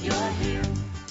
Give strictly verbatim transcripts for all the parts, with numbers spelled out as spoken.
glad you're here.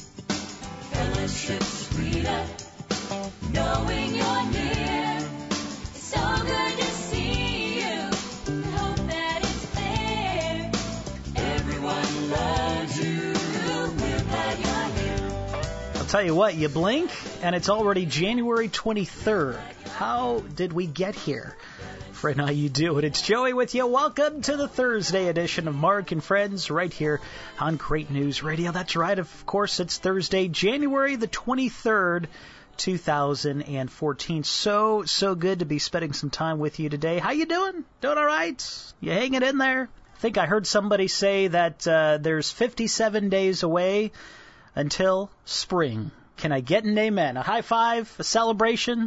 Fellowship sweeter, knowing you're near. It's so good to see you. I hope that it's clear. Everyone loves you. We're glad you're here. I'll tell you what, you blink, and it's already January twenty-third. How did we get here? Right now you do it. It's Joey with you. Welcome to the Thursday edition of Mark and Friends right here on Great News Radio. That's right. Of course, it's Thursday, January the twenty-third, two thousand fourteen. So, so good to be spending some time with you today. How you doing? Doing all right? You hanging in there? I think I heard somebody say that uh, there's fifty-seven days away until spring. Can I get an amen? A high five? A celebration?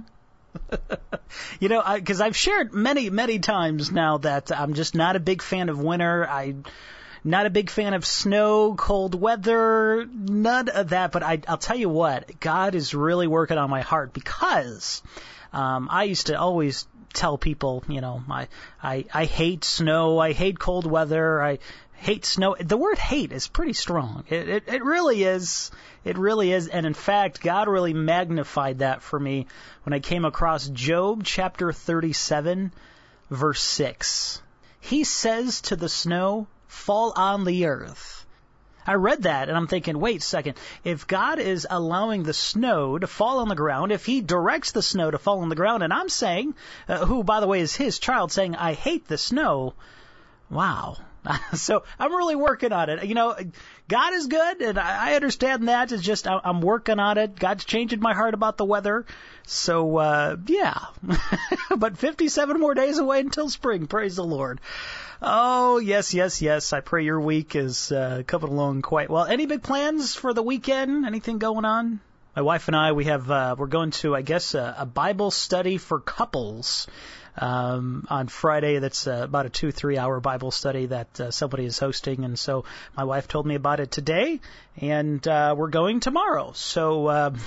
You know, because I've shared many, many times now that I'm just not a big fan of winter. I'm not a big fan of snow, cold weather, none of that. But I, I'll tell you what, God is really working on my heart because um, I used to always tell people, you know, I, I, I hate snow, I hate cold weather, I hate snow. The word hate is pretty strong. It, it, it really is. It really is. And in fact, God really magnified that for me when I came across Job chapter thirty-seven, verse six. He says to the snow, fall on the earth. I read that and I'm thinking, wait a second. If God is allowing the snow to fall on the ground, if he directs the snow to fall on the ground, and I'm saying, uh, who, by the way, is his child, saying, I hate the snow, wow. So I'm really working on it. You know, God is good, and I understand that. It's just I'm working on it. God's changing my heart about the weather. So, uh, yeah. But fifty-seven more days away until spring. Praise the Lord. Oh, yes, yes, yes. I pray your week is uh, coming along quite well. Any big plans for the weekend? Anything going on? My wife and I, we have, uh, we're going to, I guess, a, a Bible study for couples. Um, on Friday, that's uh, about a two, three hour Bible study that uh, somebody is hosting. And so my wife told me about it today, and uh, we're going tomorrow. So, uh,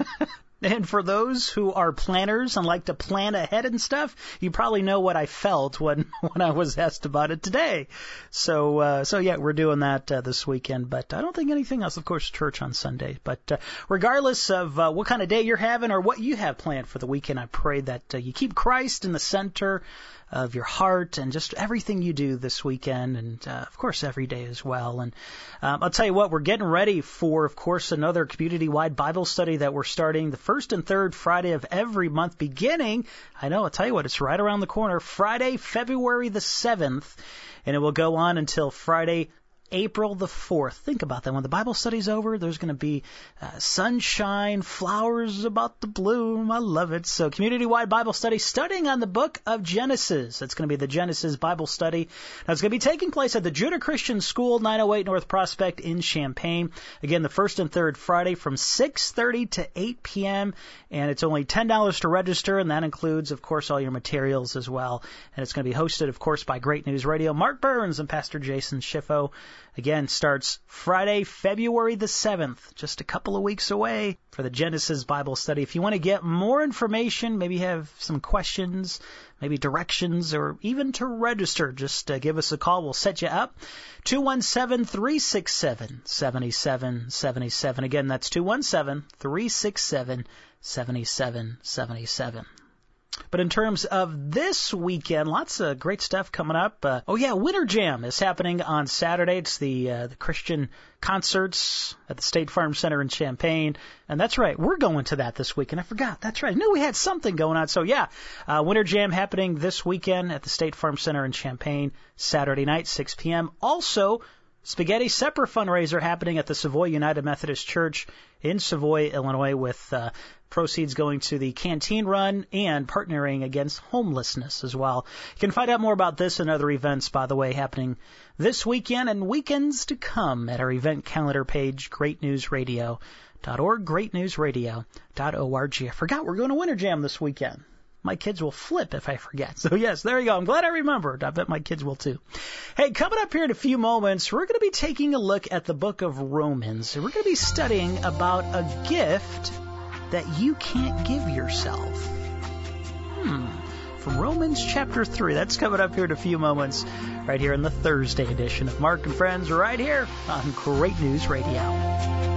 and for those who are planners and like to plan ahead and stuff, you probably know what I felt when, when I was asked about it today. So, uh, so yeah, we're doing that uh, this weekend, but I don't think anything else. Of course, church on Sunday. But uh, regardless of uh, what kind of day you're having or what you have planned for the weekend, I pray that uh, you keep Christ in the center of your heart and just everything you do this weekend, and uh, of course every day as well. And um, I'll tell you what, we're getting ready for, of course, another community-wide Bible study that we're starting the first and third Friday of every month beginning. I know, I'll tell you what, it's right around the corner, Friday, February the seventh, and it will go on until Friday, April the fourth. Think about that. When the Bible study's over, there's going to be uh, sunshine, flowers about to bloom. I love it. So community-wide Bible study studying on the book of Genesis. It's going to be the Genesis Bible study. Now, it's going to be taking place at the Judah Christian School, nine oh eight North Prospect in Champaign. Again, the first and third Friday from six thirty to eight p.m. And it's only ten dollars to register, and that includes, of course, all your materials as well. And it's going to be hosted, of course, by Great News Radio, Mark Burns and Pastor Jason Schiffo. Again, starts Friday, February the seventh, just a couple of weeks away for the Genesis Bible study. If you want to get more information, maybe have some questions, maybe directions, or even to register, just uh, give us a call. We'll set you up. two one seven, three six seven, seven seven seven seven. Again, that's two one seven, three six seven, seven seven seven seven. But in terms of this weekend, lots of great stuff coming up. Uh, oh, yeah, Winter Jam is happening on Saturday. It's the uh, the Christian concerts at the State Farm Center in Champaign. And that's right, we're going to that this weekend. I forgot. That's right. I knew we had something going on. So, yeah, uh, Winter Jam happening this weekend at the State Farm Center in Champaign, Saturday night, six p.m. Also, Spaghetti Supper fundraiser happening at the Savoy United Methodist Church in Savoy, Illinois, with uh, proceeds going to the canteen run and partnering against homelessness as well. You can find out more about this and other events, by the way, happening this weekend and weekends to come at our event calendar page, great news radio dot org, great news radio dot org. I forgot we're going to Winter Jam this weekend. My kids will flip if I forget. So, yes, there you go. I'm glad I remembered. I bet my kids will, too. Hey, coming up here in a few moments, we're going to be taking a look at the book of Romans. We're going to be studying about a gift that you can't give yourself. Hmm. from Romans chapter three. That's coming up here in a few moments, right here in the Thursday edition of Mark and Friends, right here on Great News Radio.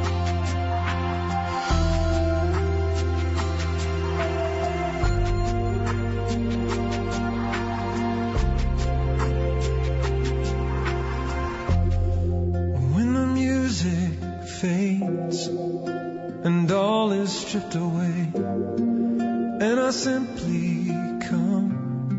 Fades and all is stripped away, and I simply come,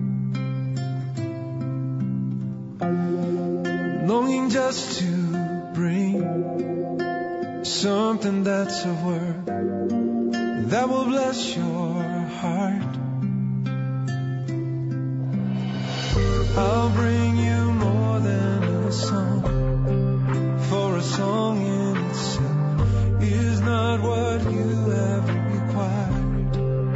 longing just to bring something that's of worth that will bless your heart. I'll bring you more than a song, for a song in itself is not what you have required.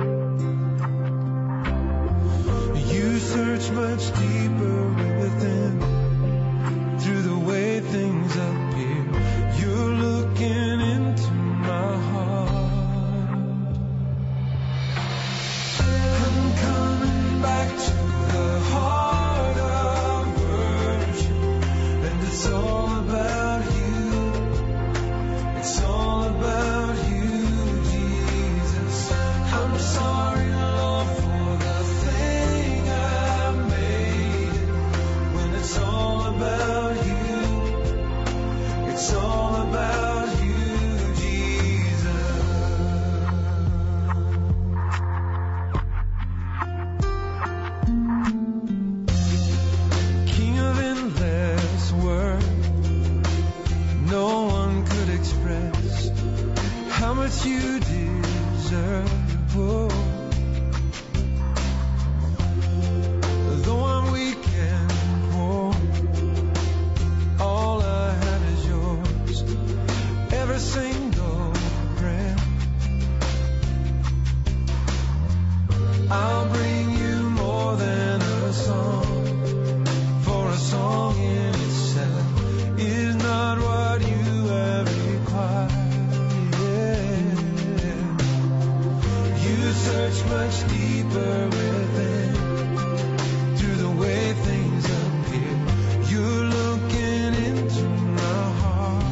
You search much deeper within, through the way things appear. You're looking into my heart. I'm coming back to the heart of worship, and it's all about you. It's all about you, Jesus. I'm sorry, Lord, for the thing I made. When it's all about you, it's all about you, Jesus. King of endless worth, no one could express how much you deserve. Oh. Though I'm weak and poor, all I have is yours, every single breath. I'll bring you more than a song, for a song in itself is not what you have required. You search much deeper within, through the way things appear. You're looking into my heart.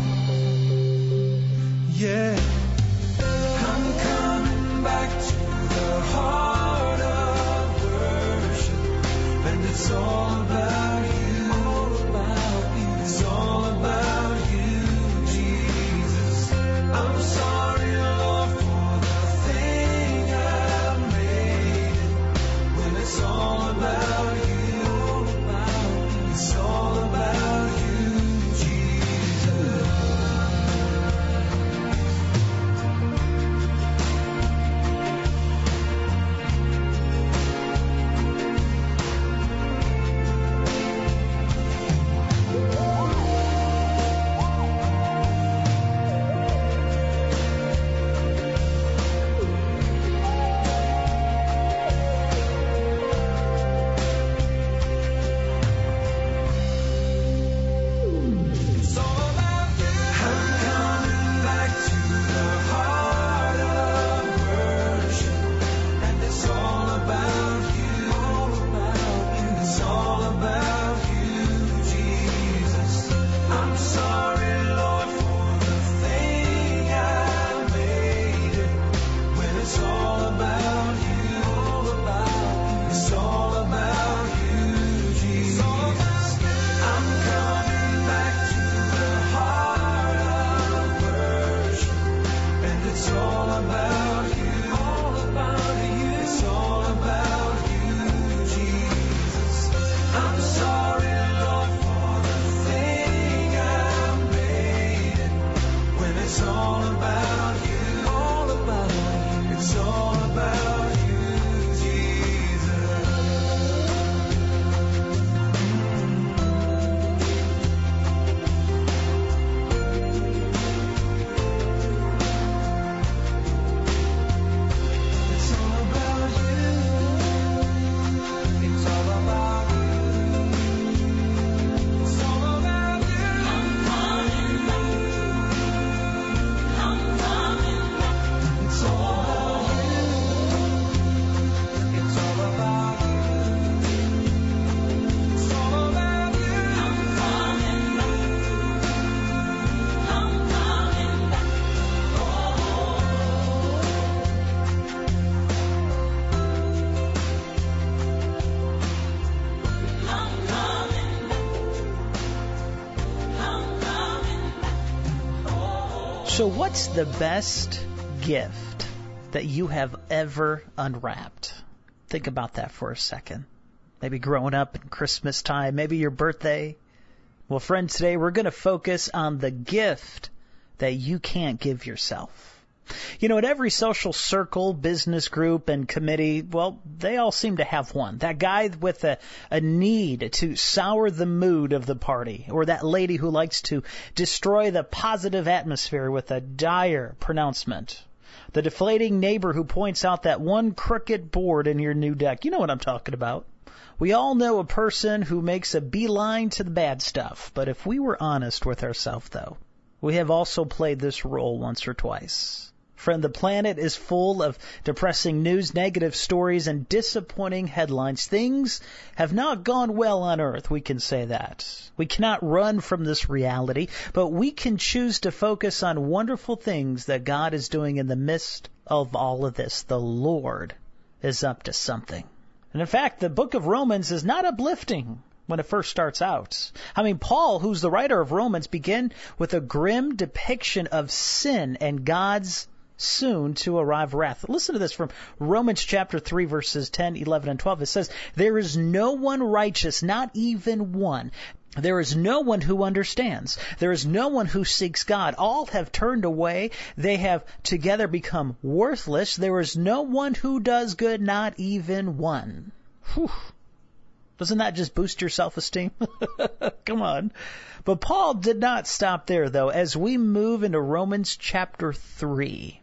Yeah. I'm coming back to the heart of worship, and it's all about you. It's all about you, Jesus. I'm sorry, Lord, for the thing I made. When it's all about you, it's all about you, Jesus. It's all about you. I'm coming back to the heart of worship, and it's all about you. It's all about you, Jesus. I'm sorry, Lord, for the thing I made. When it's all about you, it's all about you, Jesus. I'm coming back to the heart of worship, and it's all about you. It's all about you, Jesus. I'm sorry, Lord, for the thing I made. When it's all about you, it's all about you, Jesus. It's all about you. It's all about you. It's all about you. I'm coming back. I'm So what's the best gift that you have ever unwrapped? Think about that for a second. Maybe growing up in Christmas time, maybe your birthday. Well, friends, today we're going to focus on the gift that you can't give yourself. You know, at every social circle, business group, and committee, well, they all seem to have one. That guy with a, a need to sour the mood of the party, or that lady who likes to destroy the positive atmosphere with a dire pronouncement. The deflating neighbor who points out that one crooked board in your new deck. You know what I'm talking about. We all know a person who makes a beeline to the bad stuff. But if we were honest with ourselves, though, we have also played this role once or twice. Friend, the planet is full of depressing news, negative stories, and disappointing headlines. Things have not gone well on Earth, we can say that. We cannot run from this reality, but we can choose to focus on wonderful things that God is doing in the midst of all of this. The Lord is up to something. And in fact, the book of Romans is not uplifting when it first starts out. I mean, Paul, who's the writer of Romans, began with a grim depiction of sin and God's soon to arrive wrath. Listen to this from Romans chapter three, verses ten, eleven, and twelve. It says, "There is no one righteous, not even one. There is no one who understands. There is no one who seeks God. All have turned away. They have together become worthless. There is no one who does good, not even one." Whew. Doesn't that just boost your self-esteem? Come on. But Paul did not stop there, though. As we move into Romans chapter three,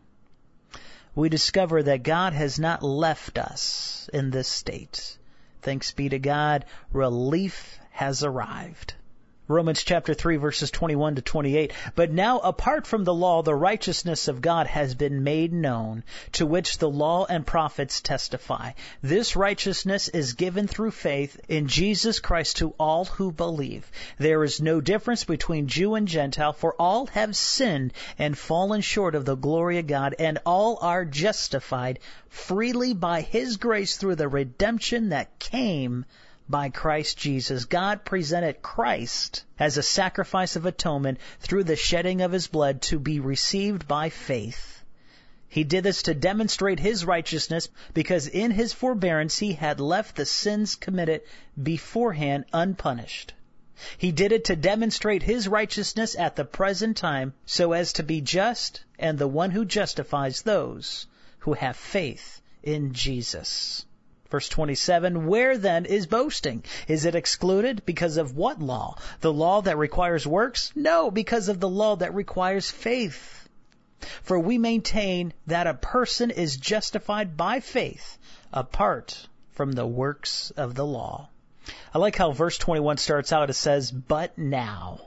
we discover that God has not left us in this state. Thanks be to God, relief has arrived. Romans chapter three, verses twenty-one to twenty-eight. "But now, apart from the law, the righteousness of God has been made known, to which the law and prophets testify. This righteousness is given through faith in Jesus Christ to all who believe. There is no difference between Jew and Gentile, for all have sinned and fallen short of the glory of God, and all are justified freely by His grace through the redemption that came by Christ Jesus." God presented Christ as a sacrifice of atonement through the shedding of His blood to be received by faith. He did this to demonstrate His righteousness because in His forbearance He had left the sins committed beforehand unpunished. He did it to demonstrate His righteousness at the present time so as to be just and the one who justifies those who have faith in Jesus. Verse twenty-seven, "Where then is boasting? Is it excluded? Because of what law? The law that requires works? No, because of the law that requires faith. For we maintain that a person is justified by faith apart from the works of the law." I like how verse twenty-one starts out. It says, "But now."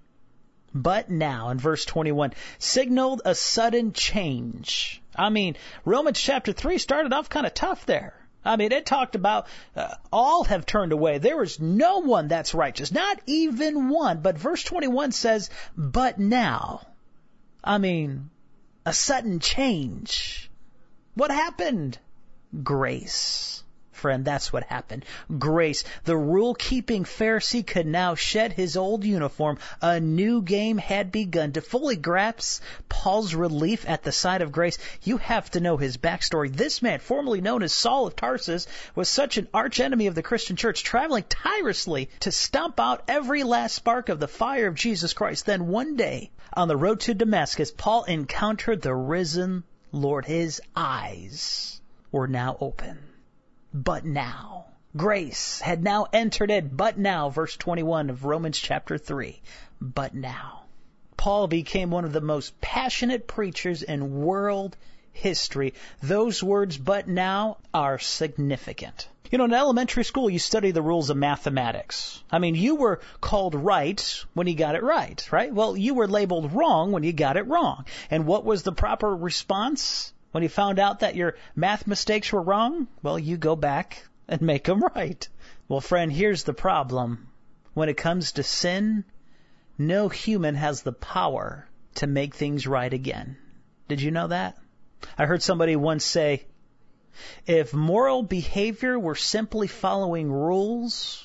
But now, in verse twenty-one, signaled a sudden change. I mean, Romans chapter three started off kind of tough there. I mean, it talked about uh, all have turned away. There is no one that's righteous, not even one. But verse twenty-one says, "But now." I mean, a sudden change. What happened? Grace. Friend, that's what happened. Grace. The rule-keeping Pharisee could now shed his old uniform. A new game had begun. To fully grasp Paul's relief at the sight of grace, you have to know his backstory. This man, formerly known as Saul of Tarsus, was such an archenemy of the Christian church, traveling tirelessly to stomp out every last spark of the fire of Jesus Christ. Then one day, on the road to Damascus, Paul encountered the risen Lord. His eyes were now open. But now. Grace had now entered it. But now, verse twenty-one of Romans chapter three. But now. Paul became one of the most passionate preachers in world history. Those words, "but now," are significant. You know, in elementary school, you study the rules of mathematics. I mean, you were called right when you got it right, right? Well, you were labeled wrong when you got it wrong. And what was the proper response? When you found out that your math mistakes were wrong, well, you go back and make them right. Well, friend, here's the problem. When it comes to sin, no human has the power to make things right again. Did you know that? I heard somebody once say, if moral behavior were simply following rules,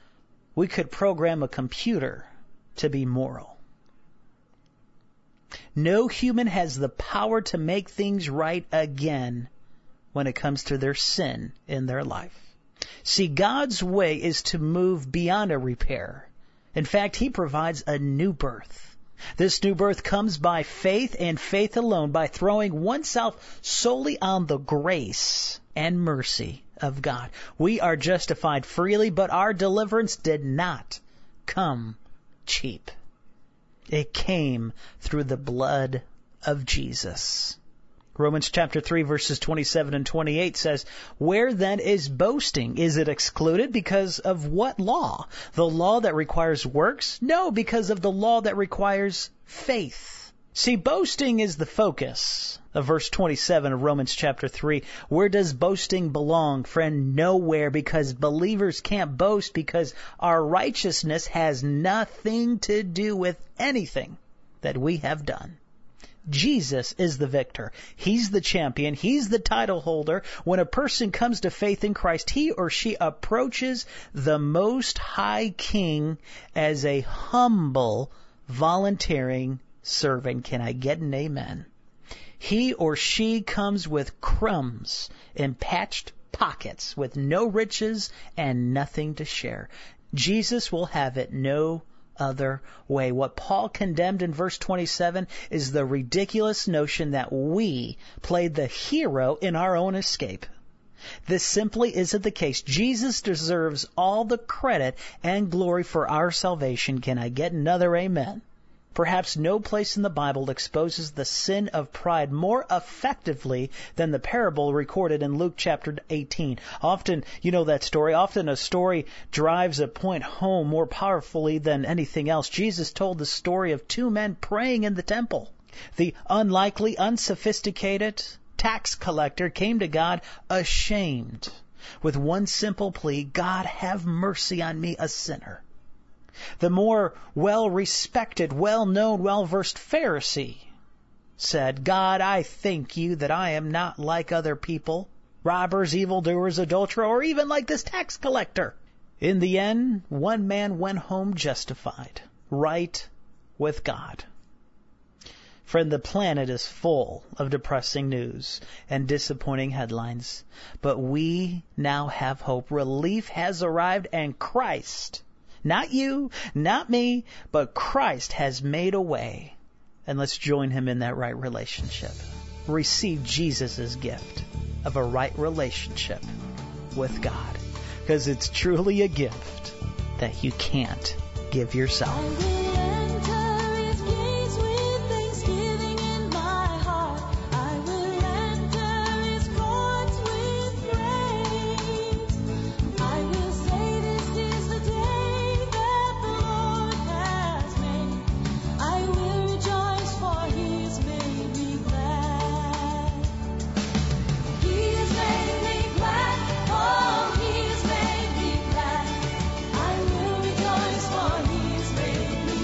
we could program a computer to be moral. No human has the power to make things right again when it comes to their sin in their life. See, God's way is to move beyond a repair. In fact, He provides a new birth. This new birth comes by faith and faith alone, by throwing oneself solely on the grace and mercy of God. We are justified freely, but our deliverance did not come cheap. It came through the blood of Jesus. Romans chapter three, verses twenty-seven and twenty-eight says, "Where then is boasting? Is it excluded? Because of what law? The law that requires works? No, because of the law that requires faith." See, boasting is the focus of verse twenty-seven of Romans chapter three. Where does boasting belong, friend? Nowhere, because believers can't boast because our righteousness has nothing to do with anything that we have done. Jesus is the victor. He's the champion. He's the title holder. When a person comes to faith in Christ, he or she approaches the Most High King as a humble, volunteering servant. Can I get an amen? He or she comes with crumbs in patched pockets, with no riches and nothing to share. Jesus will have it no other way. What Paul condemned in verse twenty-seven is the ridiculous notion that we played the hero in our own escape. This simply isn't the case. Jesus deserves all the credit and glory for our salvation. Can I get another amen? Perhaps no place in the Bible exposes the sin of pride more effectively than the parable recorded in Luke chapter eighteen. Often, you know that story, often a story drives a point home more powerfully than anything else. Jesus told the story of two men praying in the temple. The unlikely, unsophisticated tax collector came to God ashamed with one simple plea: God, have mercy on me, a sinner. The more well-respected, well-known, well-versed Pharisee said, God, I thank you that I am not like other people, robbers, evildoers, adulterers, or even like this tax collector. In the end, one man went home justified, right with God. Friend, the planet is full of depressing news and disappointing headlines, but we now have hope. Relief has arrived, and Christ, not you, not me, but Christ has made a way. And let's join Him in that right relationship. Receive Jesus' gift of a right relationship with God, because it's truly a gift that you can't give yourself. I will enter His gates with thanksgiving in my heart. I will enter His courts with praise. I will say this is the day that the Lord has made. I will rejoice, for He has made me glad. He has made me glad. Oh, He has made me glad. I will rejoice, for He has made me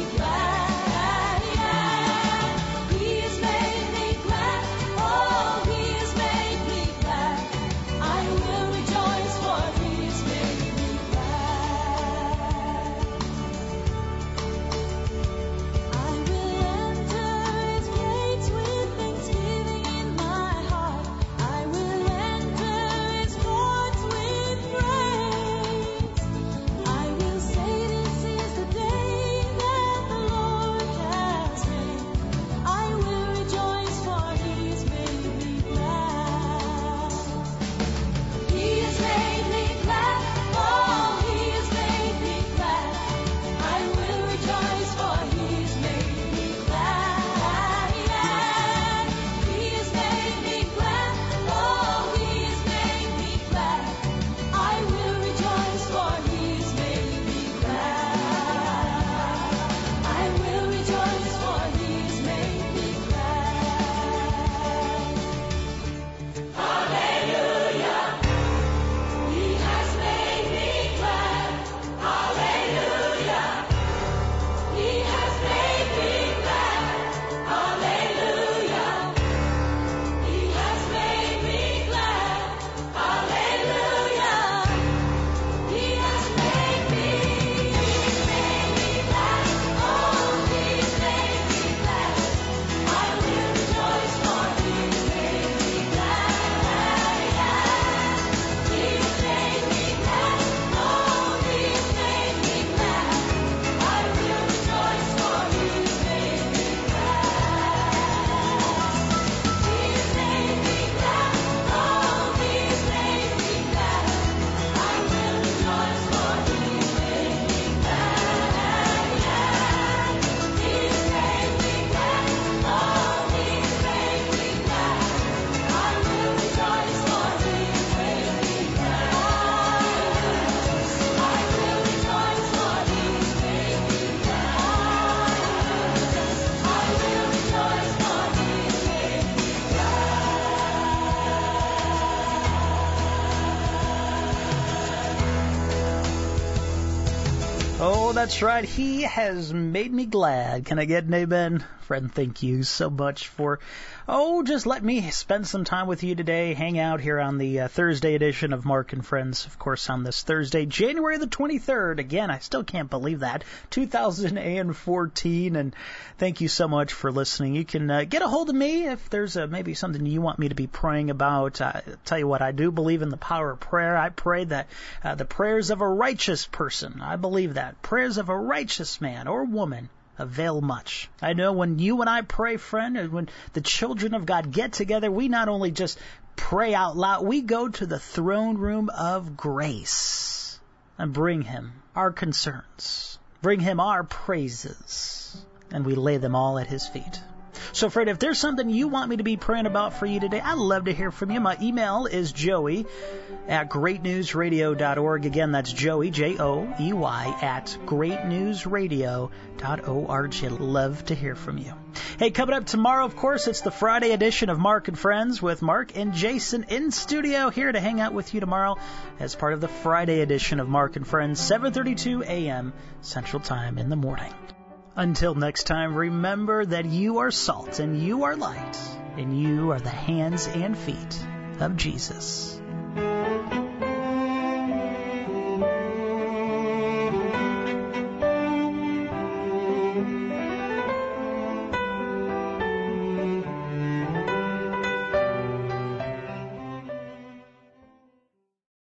that's right. He has made me glad. Can I get an amen? Friend, thank you so much for, oh, just let me spend some time with you today. Hang out here on the uh, Thursday edition of Mark and Friends, of course, on this Thursday, January the twenty-third. Again, I still can't believe that, two thousand fourteen. And thank you so much for listening. You can uh, get a hold of me if there's uh, maybe something you want me to be praying about. Uh, tell you what, I do believe in the power of prayer. I pray that uh, the prayers of a righteous person, I believe that, prayers of a righteous man or woman avail much. I know when you and I pray, friend, and when the children of God get together, we not only just pray out loud, we go to the throne room of grace and bring Him our concerns, bring Him our praises, and we lay them all at His feet. So, friend, if there's something you want me to be praying about for you today, I'd love to hear from you. My email is joey at great news radio dot org. Again, that's Joey, J O E Y, at great news radio dot org. I'd love to hear from you. Hey, coming up tomorrow, of course, it's the Friday edition of Mark and Friends with Mark and Jason in studio, here to hang out with you tomorrow as part of the Friday edition of Mark and Friends, seven thirty-two a.m. Central Time in the morning. Until next time, remember that you are salt and you are light and you are the hands and feet of Jesus.